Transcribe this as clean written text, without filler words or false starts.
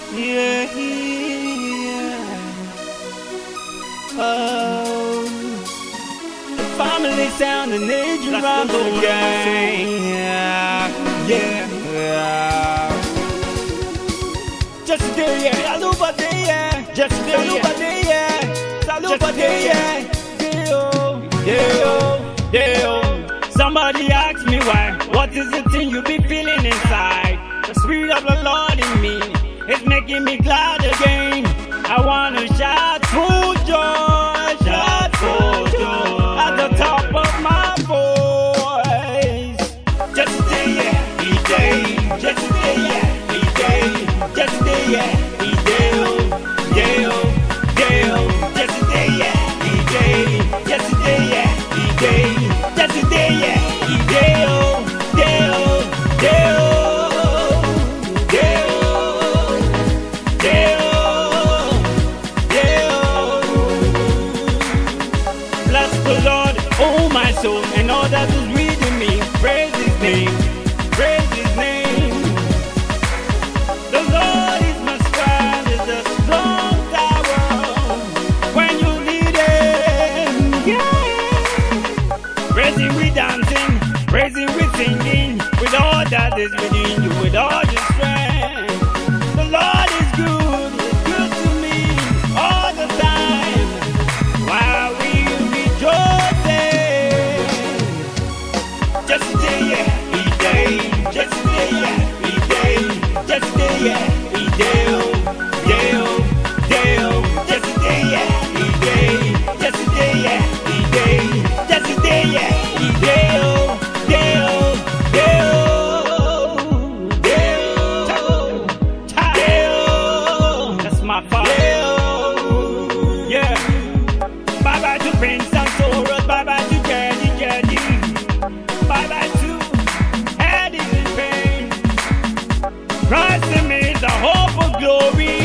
Yeah, oh, the family sound and age around the gang. Yeah. Just today, yeah. Salubate, yeah. Just today, salubate, yeah. Salubate, yeah. Deo. Somebody asked me why. What is the thing you be feeling inside? The spirit of the Lord in me is making me glad again. I wanna shout full joy, shout full joy at the top of my voice. Just today, yeah, he day. Just today, yeah, he day. Just today, yeah, he day. Just today, yeah, he day. Just today, yeah, he day. Just today, yeah, he day. Bless the Lord, oh my soul, and all that is within me. Praise His name, praise His name. The Lord is my strength, is a strong tower. When you need Him, yeah. Praising with dancing, praising with singing, with all that is within you, with all your strength. The Lord is good to me all the time. While we rejoicing, just today, yeah, He day. Just today, yeah, He day. Just today, yeah, He day. Just today, yeah, He day. Just today, yeah, He day. Just today, yeah, He day. That's my father. Yeah. Bye bye to Prince and Soros. Bye bye to Jerry. Bye bye to Eddie in pain. Christ in me, the hope of glory.